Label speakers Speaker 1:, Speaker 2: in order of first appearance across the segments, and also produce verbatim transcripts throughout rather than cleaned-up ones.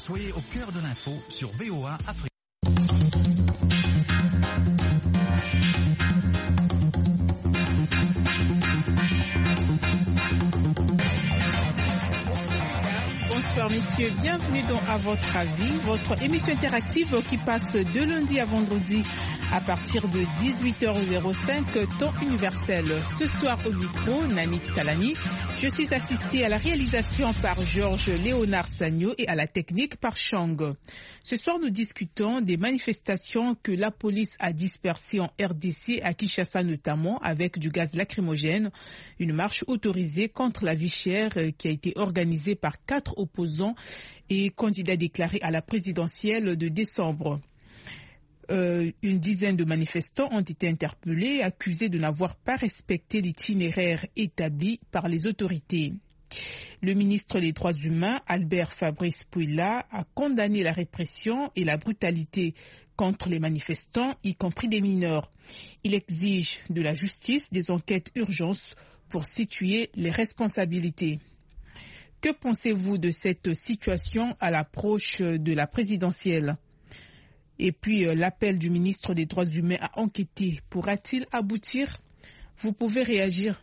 Speaker 1: Soyez au cœur de l'info sur V O A Afrique.
Speaker 2: Bonsoir messieurs, bienvenue dans À votre avis, votre émission interactive qui passe de lundi à vendredi à partir de dix-huit heures cinq, temps universel. Ce soir au micro, Nanit Talani. Je suis assistée à la réalisation par Georges Léonard Sagno et à la technique par Chang. Ce soir, nous discutons des manifestations que la police a dispersées en R D C, à Kinshasa notamment, avec du gaz lacrymogène. Une marche autorisée contre la vie chère qui a été organisée par quatre opposants et candidats déclarés à la présidentielle de décembre. Euh, une dizaine de manifestants ont été interpellés, accusés de n'avoir pas respecté l'itinéraire établi par les autorités. Le ministre des Droits humains, Albert Fabrice Pouila, a condamné la répression et la brutalité contre les manifestants, y compris des mineurs. Il exige de la justice des enquêtes urgences pour situer les responsabilités. Que pensez-vous de cette situation à l'approche de la présidentielle ? Et puis, euh, l'appel du ministre des Droits humains à enquêter, pourra-t-il aboutir ? Vous pouvez réagir.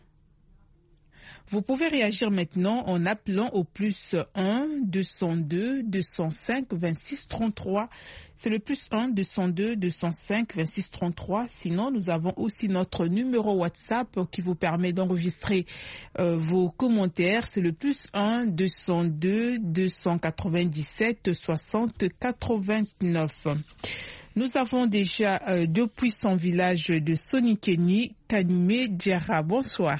Speaker 2: Vous pouvez réagir maintenant en appelant au plus un deux cent deux deux cent cinq vingt-six trente-trois. C'est le plus un deux cent deux deux cent cinq vingt-six trente-trois. Sinon, nous avons aussi notre numéro WhatsApp qui vous permet d'enregistrer euh, vos commentaires. C'est le plus un deux cent deux deux cent quatre-vingt-dix-sept soixante quatre-vingt-neuf. Nous avons déjà euh, deux puissants villages de Sonikeni, Kanumé, Diara. Bonsoir.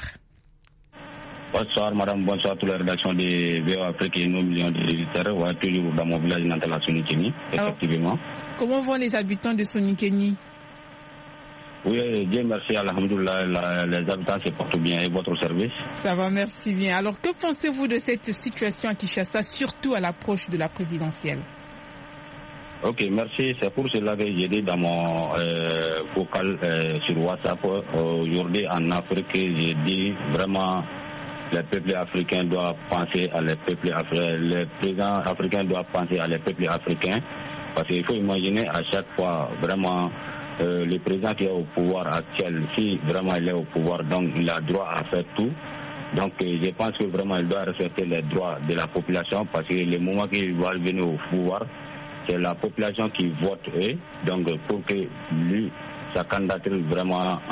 Speaker 3: Bonsoir madame, bonsoir à toute la rédaction de V O A Afrique et nos millions de visiteurs. Ouais, toujours dans mon village natal à Sonikeni, effectivement.
Speaker 2: Alors, comment vont les habitants de Sonikeni?
Speaker 3: Oui, Dieu merci, alhamdoulilah, les habitants se portent bien et votre service?
Speaker 2: Ça va, merci bien. Alors, que pensez-vous de cette situation à Kinshasa, surtout à l'approche de la présidentielle?
Speaker 3: Ok, merci. C'est pour cela que j'ai dit dans mon euh, vocal euh, sur WhatsApp, euh, aujourd'hui en Afrique, j'ai dit vraiment les peuples africains doivent penser à les peuples africains, les présidents africains doivent penser à les peuples africains, parce qu'il faut imaginer à chaque fois vraiment euh, le président qui est au pouvoir actuel, si vraiment il est au pouvoir, donc il a droit à faire tout. Donc je pense que vraiment il doit respecter les droits de la population, parce que le moment qu'il va venir au pouvoir, c'est la population qui vote, et donc pour que lui, sa candidature vraiment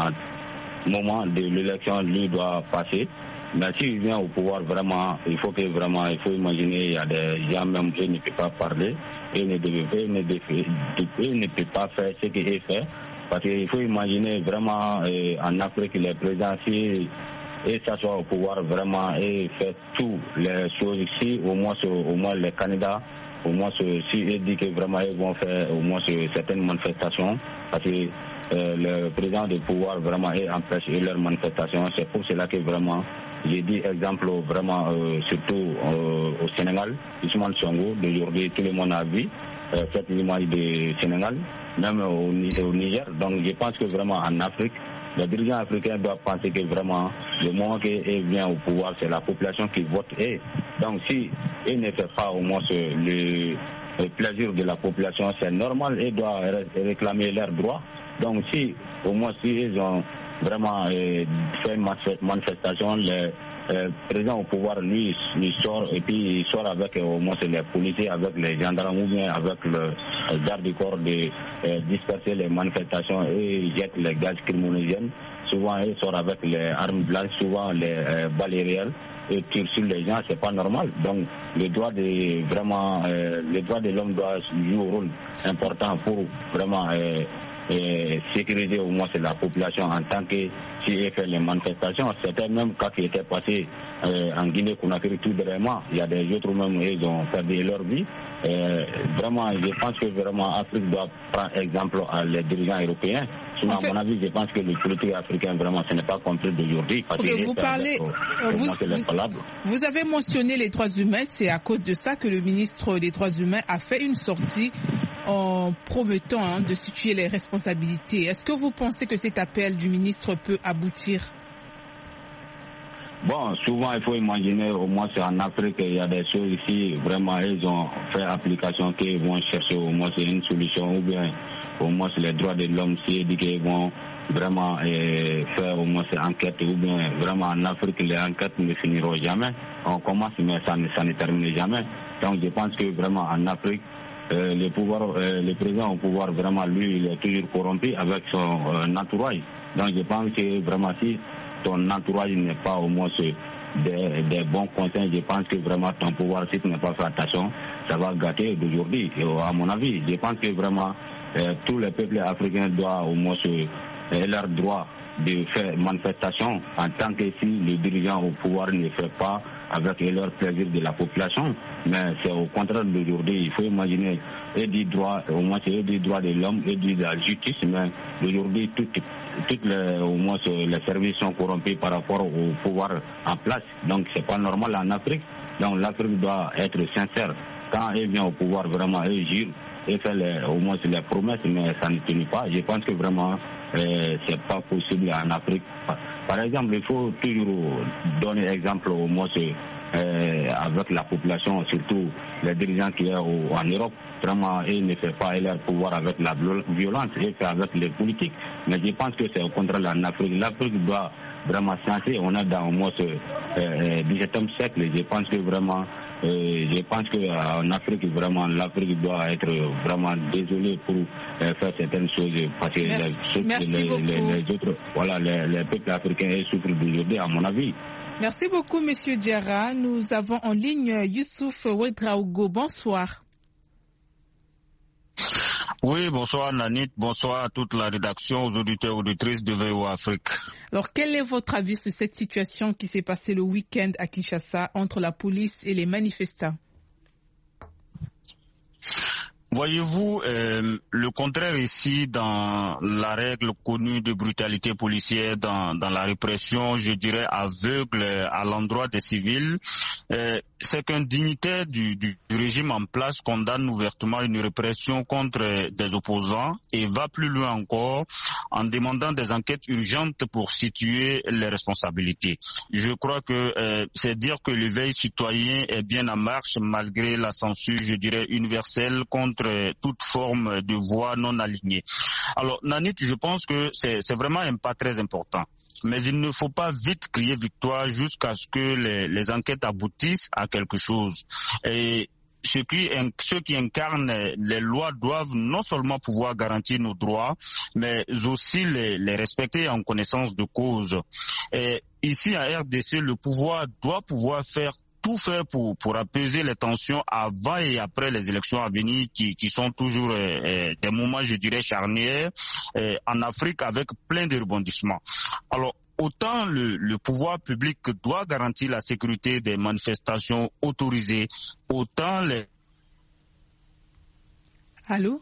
Speaker 3: en moment de l'élection, lui doit passer. Mais s'il vient au pouvoir, vraiment, il faut que vraiment, il faut imaginer, il y a des gens même qui ne peuvent pas parler, et ne, devait, ne, devait, ne peut pas faire ce qu'il fait. Parce qu'il faut imaginer vraiment euh, en Afrique, les présidents, si et s'assoient au pouvoir vraiment et fait toutes les choses ici, au moins, au moins les candidats, au moins s'ils disent que vraiment ils vont faire au moins certaines manifestations, parce que euh, le président du pouvoir vraiment empêche leurs manifestations. C'est pour cela que vraiment j'ai dit exemple vraiment euh, surtout euh, au Sénégal, Ousmane Sonko, d'aujourd'hui tout le monde a vu euh, cette image du Sénégal, même au, au Niger. Donc je pense que vraiment en Afrique, les dirigeants africains doivent penser que vraiment le moment qu'il vient au pouvoir, c'est la population qui vote. Et donc si il ne fait pas au moins le, le plaisir de la population, c'est normal, ils doivent réclamer leurs droits. Donc si au moins si ils ont vraiment euh, fait une manifestation, le euh, président au pouvoir, lui, il sort et puis il sort avec euh, au moins les policiers, avec les gendarmes ou bien avec le euh, garde du corps de euh, disperser les manifestations et il jette les gaz criminogènes. Souvent, il sort avec les armes blanches, souvent les euh, balles réelles et tire sur les gens, c'est pas normal. Donc, le droit de vraiment, euh, le droit de l'homme doit jouer un rôle important pour vraiment euh, et sécuriser au moins c'est la population en tant que si elle fait les manifestations. C'était même cas qui était passé euh, en Guinée-Conakry tout dernièrement. Il y a des autres même, ils ont perdu leur vie. Euh, vraiment, je pense que vraiment l'Afrique doit prendre exemple à les dirigeants européens. Sinon, à mon avis, je pense que le politique africain, vraiment, ce n'est pas compris d'aujourd'hui. Parce
Speaker 2: okay,
Speaker 3: que
Speaker 2: vous parlez, euh, vous, vous, vous avez mentionné les droits humains. C'est à cause de ça que le ministre des Droits humains a fait une sortie en promettant hein, de situer les responsabilités. Est-ce que vous pensez que cet appel du ministre peut aboutir?
Speaker 3: Bon, souvent il faut imaginer, au moins en Afrique, il y a des choses ici, vraiment ils ont fait application qu'ils vont chercher au moins une solution, ou bien au moins les droits de l'homme, si ils vont vraiment euh, faire au moins ces enquêtes, ou bien vraiment en Afrique les enquêtes ne finiront jamais. On commence mais ça ne, ça ne termine jamais. Donc je pense que vraiment en Afrique, euh, le pouvoir, euh, le président au pouvoir, vraiment lui, il est toujours corrompu avec son euh, entourage. Donc je pense que vraiment si ton entourage n'est pas au moins des, des bons conseils, je pense que vraiment ton pouvoir, si tu n'as pas fait attention, ça va gâter d'aujourd'hui. À mon avis, je pense que vraiment euh, tous les peuples africains doivent au moins se, euh, leur droit de faire manifestation en tant que si le dirigeant au pouvoir ne fait pas avec leur plaisir de la population. Mais c'est au contraire d'aujourd'hui. Il faut imaginer et du droit, au moins c'est du droit de l'homme et de la justice, mais aujourd'hui toutes toutes les, au moins les services sont corrompus par rapport au pouvoir en place. Donc c'est pas normal en Afrique. Donc l'Afrique doit être sincère. Quand elle vient au pouvoir, vraiment elle jure et fait les, au moins les promesses, mais ça ne tenait pas. Je pense que vraiment euh, c'est pas possible en Afrique. Par exemple, il faut toujours donner exemple au moins euh, avec la population, surtout les dirigeants qui sont en Europe. Vraiment, ils ne font pas leur pouvoir avec la violence, ils font avec les politiques. Mais je pense que c'est au contraire en Afrique. L'Afrique doit vraiment changer. On est dans au moins ce euh, dix-septième siècle. Je pense que vraiment, euh, je pense qu'en Afrique, vraiment, l'Afrique doit être vraiment désolée pour euh, faire certaines choses parce que
Speaker 2: Merci.
Speaker 3: les,
Speaker 2: Merci
Speaker 3: les,
Speaker 2: beaucoup.
Speaker 3: les, les autres, voilà, les, les peuples africains souffrent d'aujourd'hui, à mon avis.
Speaker 2: Merci beaucoup, Monsieur Diarra. Nous avons en ligne Youssouf Ouedraogo. Bonsoir.
Speaker 4: Oui, bonsoir Nanit, bonsoir à toute la rédaction, aux auditeurs et auditrices de V O A Afrique.
Speaker 2: Alors, quel est votre avis sur cette situation qui s'est passée le week-end à Kinshasa entre la police et les manifestants?
Speaker 4: Voyez-vous, euh, le contraire ici dans la règle connue de brutalité policière, dans, dans la répression, je dirais aveugle à l'endroit des civils, euh, c'est qu'un dignitaire du, du, du régime en place condamne ouvertement une répression contre des opposants et va plus loin encore en demandant des enquêtes urgentes pour situer les responsabilités. Je crois que euh, c'est dire que l'éveil citoyen est bien en marche malgré la censure, je dirais, universelle contre toute forme de voix non alignée. Alors, Nanit, je pense que c'est, c'est vraiment un pas très important. Mais il ne faut pas vite crier victoire jusqu'à ce que les, les enquêtes aboutissent à quelque chose. Et ceux qui, ceux qui incarnent les lois doivent non seulement pouvoir garantir nos droits, mais aussi les, les respecter en connaissance de cause. Et ici, à R D C, le pouvoir doit pouvoir faire tout faire pour, pour apaiser les tensions avant et après les élections à venir qui, qui sont toujours euh, des moments, je dirais, charnières euh, en Afrique avec plein de rebondissements. Alors, autant le, le pouvoir public doit garantir la sécurité des manifestations autorisées, autant les...
Speaker 2: Allô?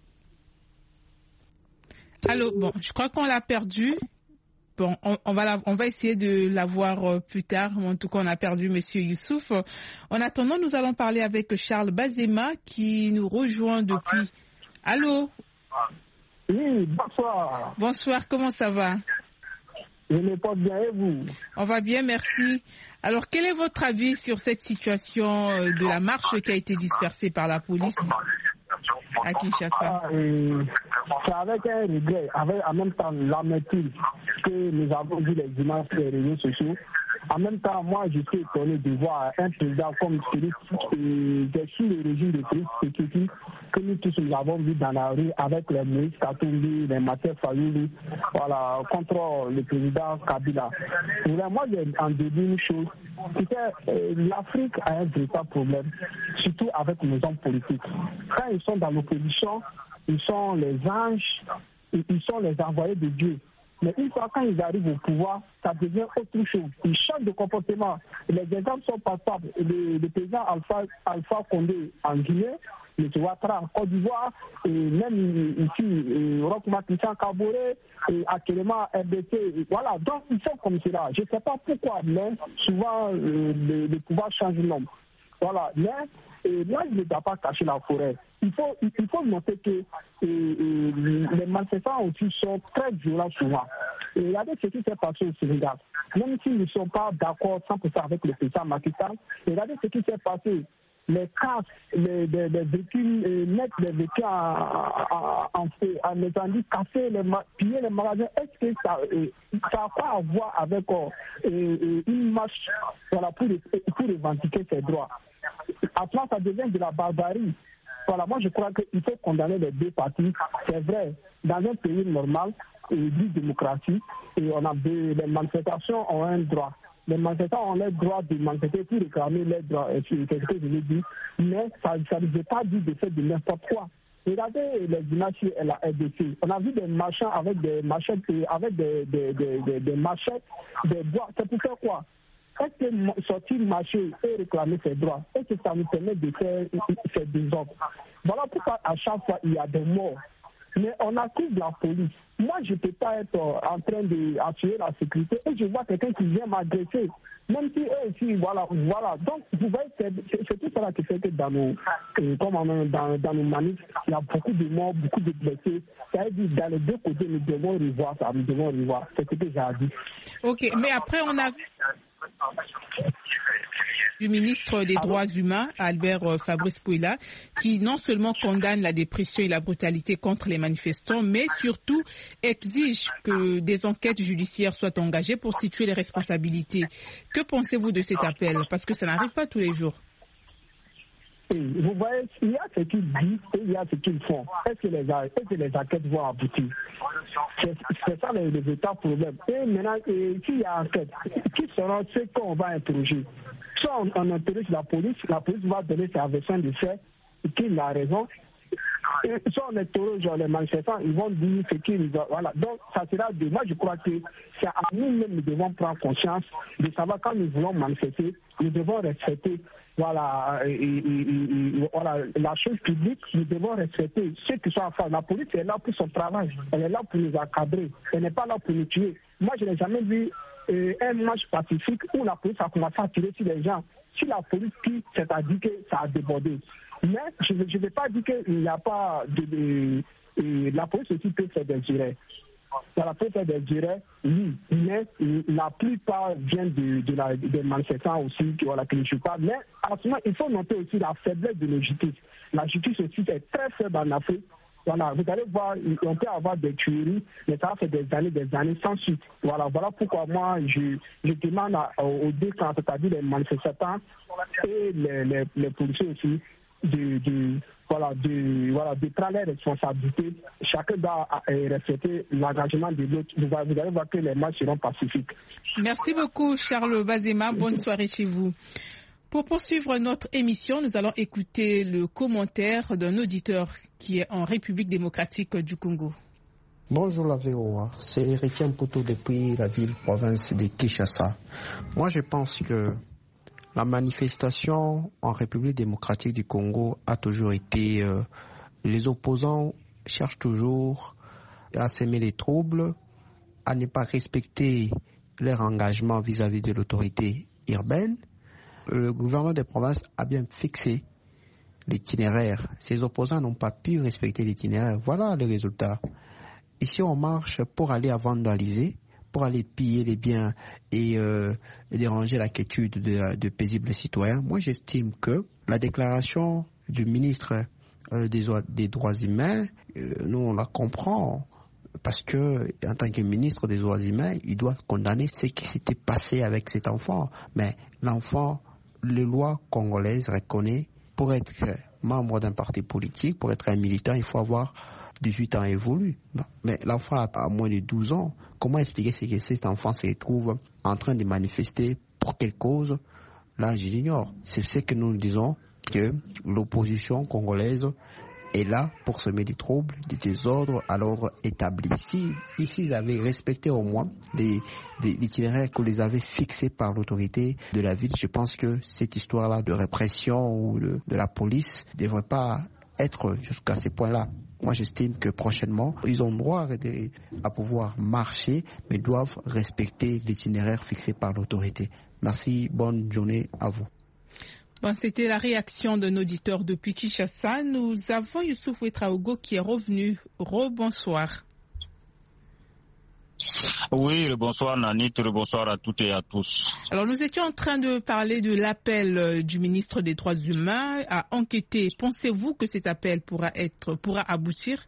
Speaker 2: Allô? Bon, je crois qu'on l'a perdu. Bon, on, on, va la, on va essayer de la voir euh, plus tard. En tout cas, on a perdu Monsieur Youssouf. En attendant, nous allons parler avec Charles Bazema qui nous rejoint depuis. Allô?
Speaker 5: Oui, bonsoir.
Speaker 2: Bonsoir, comment ça va?
Speaker 5: Je me porte bien et vous?
Speaker 2: On va bien, merci. Alors, quel est votre avis sur cette situation euh, de la marche qui a été dispersée par la police à Kinshasa?
Speaker 5: Ah, euh, c'est avec un regret, avec en même temps l'amertume que nous avons vu les images sur les réseaux sociaux. En même temps, moi, je suis étonné de voir un président comme Félix, euh, sous le régime de Félix Tshisekedi, que nous tous nous avons vu dans la rue avec les Moïse Katumbi, les Mathieu Fayouli, voilà, contre le président Kabila. Vraiment, j'ai en début une chose, c'est que euh, l'Afrique a un véritable problème, surtout avec nos hommes politiques. Quand ils sont dans l'opposition, ils sont les anges, ils sont les envoyés de Dieu. Mais une fois quand ils arrivent au pouvoir, ça devient autre chose. Ils changent de comportement. Les exemples sont passables. Le, le président Alpha, Alpha Condé en Guinée, M. Ouattara en Côte d'Ivoire, et même ici, Roch Christian Kaboré, et actuellement R D C. Voilà, donc ils sont comme cela. Je ne sais pas pourquoi, mais souvent euh, le, le pouvoir change de nom. Voilà, mais et là, il ne doit pas cacher la forêt. Il faut, il, il faut noter que et, et, les manifestants aussi sont très violents souvent. Et regardez ce qui s'est passé au Sénégal. Même s'ils ne sont pas d'accord cent pour cent avec le président Macky Sall, regardez ce qui s'est passé. Les casques, les, les, les véhicules, les mettre les véhicules en, en, en incendie, casser, les, piller les magasins, est-ce que ça, euh, ça a quoi à voir avec euh, euh, une marche voilà, pour, pour revendiquer ses droits? Après, ça devient de la barbarie. Voilà, moi je crois qu'il faut condamner les deux parties. C'est vrai, dans un pays normal, et dit démocratie, et on a des, les manifestations ont un droit. Les manifestants ont le droit de manifester pour réclamer leurs droits, c'est ce que je l'ai dit, mais ça ne veut pas dire de faire de n'importe quoi. Regardez les images à la R D C. On a vu des marchands avec des machettes, avec des, des, des, des, des machettes, des bois. C'est pour faire quoi? Est-ce que sortir marcher et réclamer ses droits, est-ce que ça nous permet de faire ces désordres? Voilà pourquoi à chaque fois il y a des morts. Mais on accuse la police. Moi, je ne peux pas être en train d'assurer la sécurité et je vois quelqu'un qui vient m'agresser. Même si eux aussi, voilà, voilà. Donc, vous voyez, c'est, c'est tout cela qui fait que dans nos, euh, comme on, dans, dans nos manifs, il y a beaucoup de morts, beaucoup de blessés. Ça veut dire dans les deux côtés, nous devons revoir ça, nous devons revoir. C'est ce que j'ai dit.
Speaker 2: Ok, mais après, on a du ministre des Droits humains, Albert Fabrice Pouila, qui non seulement condamne la dépression et la brutalité contre les manifestants, mais surtout exige que des enquêtes judiciaires soient engagées pour situer les responsabilités. Que pensez-vous de cet appel? Parce que ça n'arrive pas tous les jours.
Speaker 5: Vous voyez, il y a ce qu'ils disent et il y a ce qu'ils font. Est-ce que les, est-ce que les enquêtes vont aboutir? C'est, c'est ça le, le véritable problème. Et maintenant, et, s'il y a enquête, qui seront ceux qu'on va interroger? Soit on, on interroge la police, la police va donner sa version de fait, qu'il a raison. Et soit on interroge les manifestants, ils vont dire ce qu'ils ont. Voilà. Donc, ça sera de. Moi, je crois que c'est à nous-mêmes, nous devons prendre conscience de savoir quand nous voulons manifester, nous devons respecter. Voilà, et, et, et, voilà, la chose publique, nous devons respecter ceux qui sont en face. La police est là pour son travail, elle est là pour nous encadrer, elle n'est pas là pour nous tuer. Moi, je n'ai jamais vu euh, un match pacifique où la police a commencé à tirer sur les gens. Si la police tire, c'est-à-dire que ça a débordé. Mais je ne vais pas dire qu'il n'y a pas de... de, de la police aussi peut faire des jurés. Ça peut faire des jurés, oui, mais la plupart viennent de, de la, des manifestants aussi, voilà, que je ne suis pas. Mais en ce moment, il faut noter aussi la faiblesse de la justice. La justice aussi est très faible en Afrique. Voilà, vous allez voir, on peut avoir des tueries, mais ça fait des années, des années sans suite. Voilà, voilà pourquoi moi, je, je demande à, aux deux camps, c'est-à-dire les manifestants et les, les, les policiers aussi, de, de, voilà, de, voilà, de prendre les responsabilités. Chacun doit respecter l'engagement de l'autre. Vous, vous allez voir que les matchs seront pacifiques.
Speaker 2: Merci beaucoup, Charles Bazema. Bonne soirée chez vous. Pour poursuivre notre émission, nous allons écouter le commentaire d'un auditeur qui est en République démocratique du Congo.
Speaker 6: Bonjour la V O A, c'est Héritier Mputu depuis la ville-province de Kinshasa. Moi je pense que la manifestation en République démocratique du Congo a toujours été... Euh, les opposants cherchent toujours à semer les troubles, à ne pas respecter leur engagement vis-à-vis de l'autorité urbaine. Le gouvernement des provinces a bien fixé l'itinéraire. Ces opposants n'ont pas pu respecter l'itinéraire. Voilà le résultat. Ici, on marche pour aller à vandaliser, pour aller piller les biens et, euh, et déranger la quiétude de, de paisibles citoyens. Moi, j'estime que la déclaration du ministre euh, des, des droits humains, euh, nous, on la comprend. Parce que, en tant que ministre des droits humains, il doit condamner ce qui s'était passé avec cet enfant. Mais l'enfant, les lois congolaises reconnaissent, pour être membre d'un parti politique, pour être un militant, il faut avoir dix-huit ans évolue. Mais l'enfant a moins de douze ans. Comment expliquer ce que cet enfant se trouve en train de manifester pour quelle cause? Là, je l'ignore. C'est ce que nous disons, que l'opposition congolaise est là pour semer des troubles, des désordres à l'ordre établi. Si ici ils avaient respecté au moins les, les itinéraires que les avaient fixés par l'autorité de la ville, je pense que cette histoire-là de répression ou de, de la police ne devrait pas être jusqu'à ce point-là. Moi, j'estime que prochainement, ils ont droit à pouvoir marcher, mais doivent respecter l'itinéraire fixé par l'autorité. Merci, bonne journée à vous.
Speaker 2: Bon, c'était la réaction d'un auditeur depuis Kinshasa. Nous avons Youssouf Ouetraogo qui est revenu. Rebonsoir.
Speaker 4: Oui, bonsoir Nanit, bonsoir à toutes et à tous.
Speaker 2: Alors nous étions en train de parler de l'appel du ministre des Droits humains à enquêter. Pensez-vous que cet appel pourra être, pourra aboutir?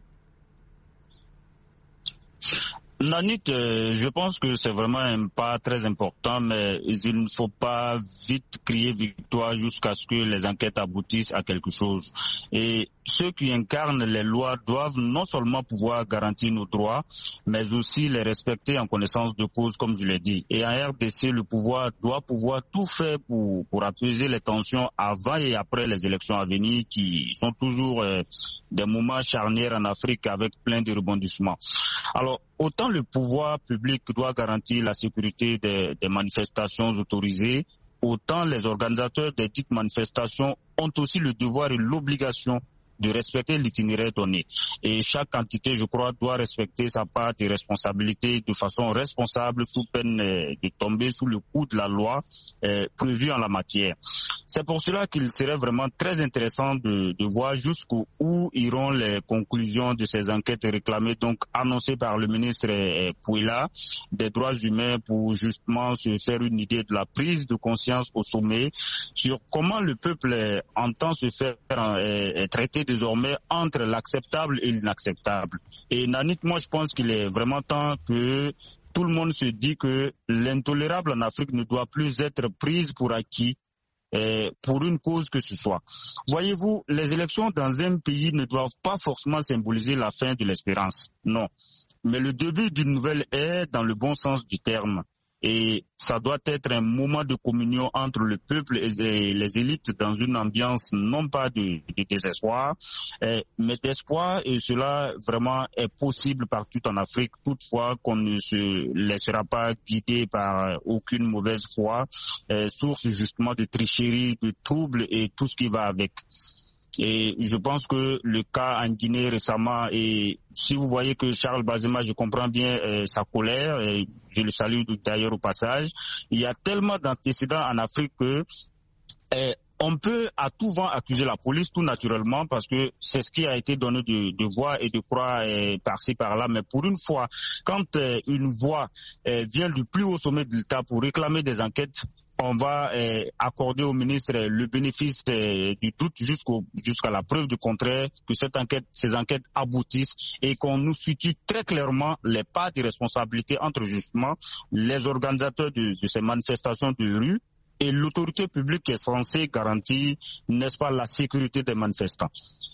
Speaker 4: Nanit, euh, je pense que c'est vraiment un pas très important, mais il ne faut pas vite crier victoire jusqu'à ce que les enquêtes aboutissent à quelque chose. Et ceux qui incarnent les lois doivent non seulement pouvoir garantir nos droits, mais aussi les respecter en connaissance de cause, comme je l'ai dit. Et en R D C, le pouvoir doit pouvoir tout faire pour, pour apaiser les tensions avant et après les élections à venir, qui sont toujours euh, des moments charnières en Afrique avec plein de rebondissements. Alors, autant le pouvoir public doit garantir la sécurité des, des manifestations autorisées, autant les organisateurs des dites manifestations ont aussi le devoir et l'obligation de respecter l'itinéraire donné. Et chaque entité, je crois, doit respecter sa part de responsabilité de façon responsable sous peine de tomber sous le coup de la loi euh, prévue en la matière. C'est pour cela qu'il serait vraiment très intéressant de, de voir jusqu'où iront les conclusions de ces enquêtes réclamées, donc annoncées par le ministre euh, Pouila des droits humains, pour justement se faire une idée de la prise de conscience au sommet sur comment le peuple euh, entend se faire euh, traiter désormais entre l'acceptable et l'inacceptable. Et Nanit, moi je pense qu'il est vraiment temps que tout le monde se dit que l'intolérable en Afrique ne doit plus être prise pour acquis eh, pour une cause que ce soit. Voyez-vous, les élections dans un pays ne doivent pas forcément symboliser la fin de l'espérance, non. Mais le début d'une nouvelle ère dans le bon sens du terme. Et ça doit être un moment de communion entre le peuple et les élites dans une ambiance non pas de, de désespoir, mais d'espoir, et cela vraiment est possible partout en Afrique, toutefois qu'on ne se laissera pas guider par aucune mauvaise foi, source justement de tricherie, de troubles et tout ce qui va avec. Et je pense que le cas en Guinée récemment, et si vous voyez que Charles Bazema, je comprends bien euh, sa colère, et je le salue d'ailleurs au passage, il y a tellement d'antécédents en Afrique que euh, on peut à tout vent accuser la police tout naturellement, parce que c'est ce qui a été donné de, de voir et de croire euh, par-ci par-là. Mais pour une fois, quand euh, une voix euh, vient du plus haut sommet de l'État pour réclamer des enquêtes, on va euh, accorder au ministre le bénéfice euh, du doute jusqu'au, jusqu'à la preuve du contraire, que cette enquête, ces enquêtes aboutissent et qu'on nous situe très clairement les parts de responsabilité entre justement les organisateurs de, de ces manifestations de rue et l'autorité publique qui est censée garantir, n'est-ce pas, la sécurité des manifestants.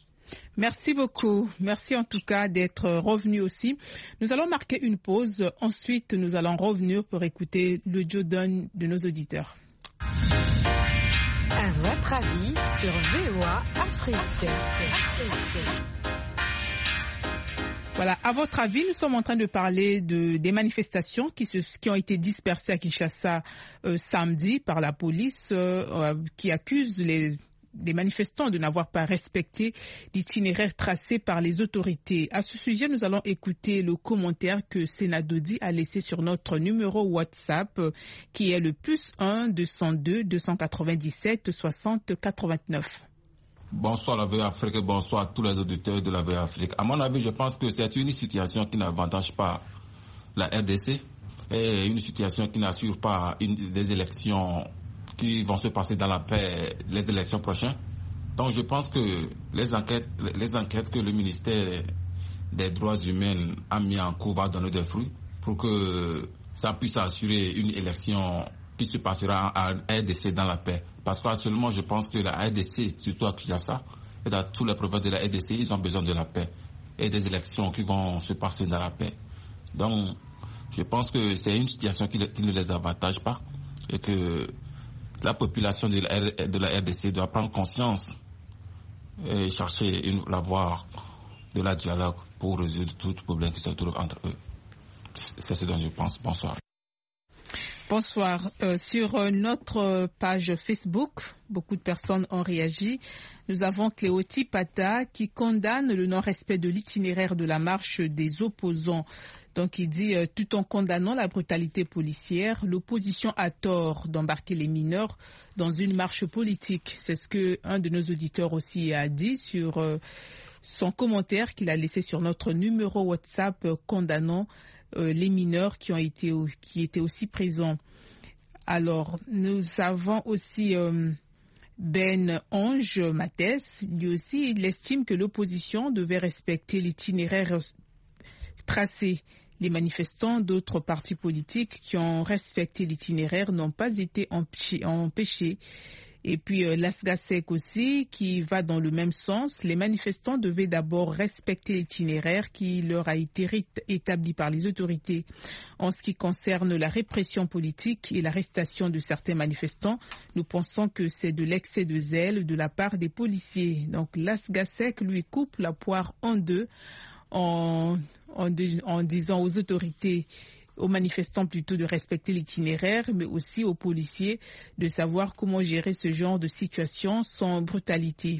Speaker 2: Merci beaucoup. Merci en tout cas d'être revenu aussi. Nous allons marquer une pause. Ensuite, nous allons revenir pour écouter l'audio d'un de nos auditeurs.
Speaker 7: À votre avis sur V O A Afrique.
Speaker 2: Voilà, à votre avis, nous sommes en train de parler de, des manifestations qui, se, qui ont été dispersées à Kinshasa euh, samedi par la police euh, qui accuse les des manifestants de n'avoir pas respecté l'itinéraire tracé par les autorités. À ce sujet, nous allons écouter le commentaire que Sénadodi a laissé sur notre numéro WhatsApp, qui est le plus un deux cent deux deux cent quatre-vingt-dix-sept soixante quatre-vingt-neuf.
Speaker 8: Bonsoir la V O A Afrique et bonsoir à tous les auditeurs de la V O A Afrique. À mon avis, je pense que c'est une situation qui n'avantage pas la R D C et une situation qui n'assure pas une, des élections qui vont se passer dans la paix les élections prochaines. Donc je pense que les enquêtes, les enquêtes que le ministère des Droits humains a mis en cours va donner des fruits pour que ça puisse assurer une élection qui se passera en R D C dans la paix. Parce qu'actuellement, je pense que la R D C, surtout à Kinshasa, et dans toutes les provinces de la R D C, ils ont besoin de la paix et des élections qui vont se passer dans la paix. Donc je pense que c'est une situation qui, qui ne les avantage pas et que la population de la, de la R D C doit prendre conscience et chercher une, la voie de la dialogue pour résoudre tout problème qui se trouve entre eux. C'est ce dont je pense. Bonsoir.
Speaker 2: Bonsoir. Euh, sur euh, notre page Facebook, beaucoup de personnes ont réagi. Nous avons Cléoti Pata qui condamne le non-respect de l'itinéraire de la marche des opposants Donc il dit, euh, tout en condamnant la brutalité policière, l'opposition a tort d'embarquer les mineurs dans une marche politique. C'est ce que un de nos auditeurs aussi a dit sur euh, son commentaire qu'il a laissé sur notre numéro WhatsApp euh, condamnant euh, les mineurs qui ont été qui étaient aussi présents. Alors nous avons aussi euh, Ben Ange Mathès, lui aussi il estime que l'opposition devait respecter l'itinéraire tracé. Les manifestants d'autres partis politiques qui ont respecté l'itinéraire n'ont pas été empêchés. Et puis euh, l'Asgasek aussi, qui va dans le même sens. Les manifestants devaient d'abord respecter l'itinéraire qui leur a été établi par les autorités. En ce qui concerne la répression politique et l'arrestation de certains manifestants, nous pensons que c'est de l'excès de zèle de la part des policiers. Donc l'Asgasek lui coupe la poire en deux en, en, de, en disant aux autorités, aux manifestants plutôt de respecter l'itinéraire, mais aussi aux policiers de savoir comment gérer ce genre de situation sans brutalité.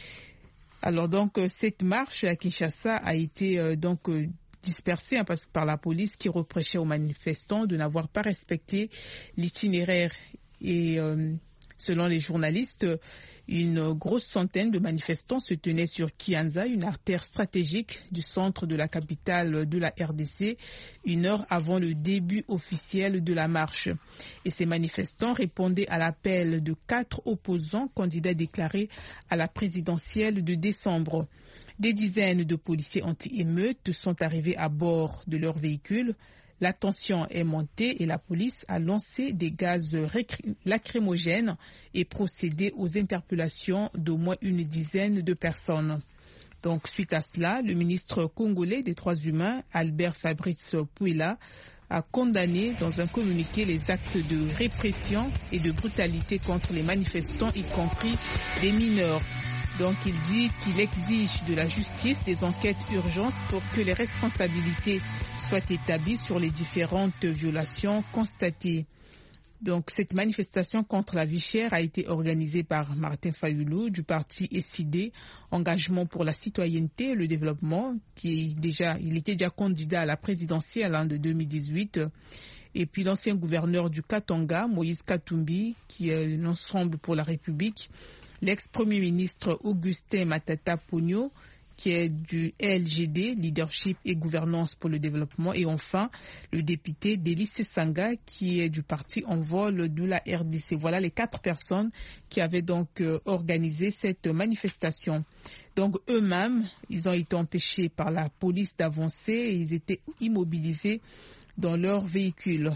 Speaker 2: Alors donc cette marche à Kinshasa a été euh, donc euh, dispersée hein, parce, par la police qui reprochait aux manifestants de n'avoir pas respecté l'itinéraire. Et euh, selon les journalistes, une grosse centaine de manifestants se tenaient sur Kianza, une artère stratégique du centre de la capitale de la R D C, une heure avant le début officiel de la marche. Et ces manifestants répondaient à l'appel de quatre opposants candidats déclarés à la présidentielle de décembre. Des dizaines de policiers anti-émeutes sont arrivés à bord de leurs véhicules. La tension est montée et la police a lancé des gaz lacrymogènes et procédé aux interpellations d'au moins une dizaine de personnes. Donc, suite à cela, le ministre congolais des Droits humains, Albert Fabrice Pouila, a condamné dans un communiqué les actes de répression et de brutalité contre les manifestants, y compris les mineurs. Donc il dit qu'il exige de la justice des enquêtes urgences pour que les responsabilités soient établies sur les différentes violations constatées. Donc cette manifestation contre la vie chère a été organisée par Martin Fayulu du parti S I D, Engagement pour la citoyenneté et le développement, qui est déjà, il était déjà candidat à la présidentielle en deux mille dix-huit. Et puis l'ancien gouverneur du Katanga, Moïse Katumbi, qui est l'Ensemble pour la République, l'ex-premier ministre Augustin Matata Pogno, qui est du L G D, Leadership et Gouvernance pour le Développement, et enfin le député Délice Sanga, qui est du parti En Vol de la R D C. Voilà les quatre personnes qui avaient donc euh, organisé cette manifestation. Donc eux-mêmes, ils ont été empêchés par la police d'avancer et ils étaient immobilisés dans leur véhicule.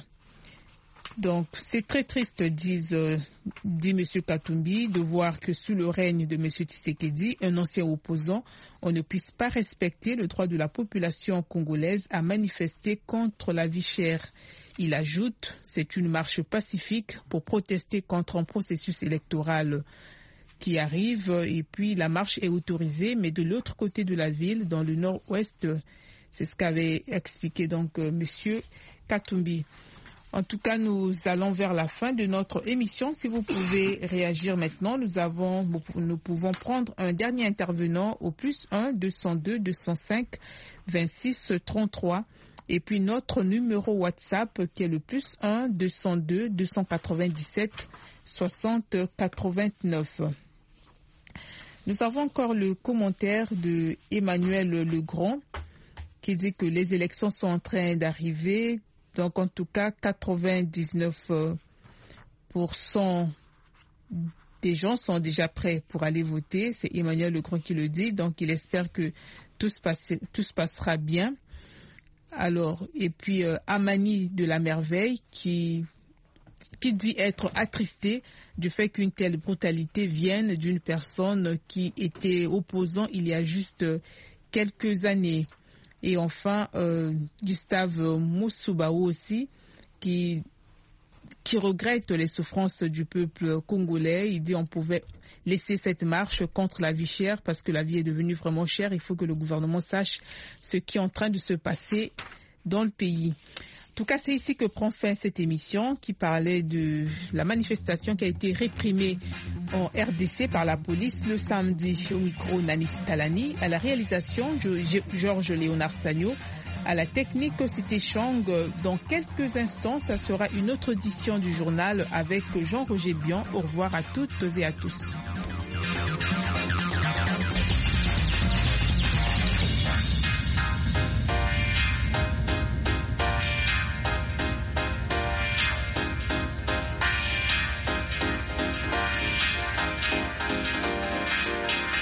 Speaker 2: Donc, c'est très triste, disent, euh, dit M. Katumbi, de voir que sous le règne de M. Tshisekedi, un ancien opposant, on ne puisse pas respecter le droit de la population congolaise à manifester contre la vie chère. Il ajoute, c'est une marche pacifique pour protester contre un processus électoral qui arrive, et puis la marche est autorisée, mais de l'autre côté de la ville, dans le nord-ouest, c'est ce qu'avait expliqué donc euh, M. Katumbi. En tout cas, nous allons vers la fin de notre émission. Si vous pouvez réagir maintenant, nous avons, nous pouvons prendre un dernier intervenant au plus un deux cent deux deux cent cinq vingt-six trente-trois et puis notre numéro WhatsApp qui est le plus un deux cent deux deux cent quatre-vingt-dix-sept soixante quatre-vingt-neuf. Nous avons encore le commentaire de Emmanuel Legrand qui dit que les élections sont en train d'arriver. Donc, en tout cas, quatre-vingt-dix-neuf pour cent des gens sont déjà prêts pour aller voter. C'est Emmanuel Legrand qui le dit. Donc, il espère que tout se, passe, tout se passera bien. Alors, et puis, euh, Amani de la Merveille qui, qui dit être attristé du fait qu'une telle brutalité vienne d'une personne qui était opposant il y a juste quelques années. Et enfin, euh, Gustave Moussoubaou aussi, qui, qui regrette les souffrances du peuple congolais. Il dit on pouvait laisser cette marche contre la vie chère parce que la vie est devenue vraiment chère. Il faut que le gouvernement sache ce qui est en train de se passer dans le pays. En tout cas, c'est ici que prend fin cette émission qui parlait de la manifestation qui a été réprimée en R D C par la police le samedi. Au micro, Nani Talani, à la réalisation, Georges Léonard Sagno, à la technique, c'était Chang. Dans quelques instants, ça sera une autre édition du journal avec Jean-Roger Bian. Au revoir à toutes et à tous.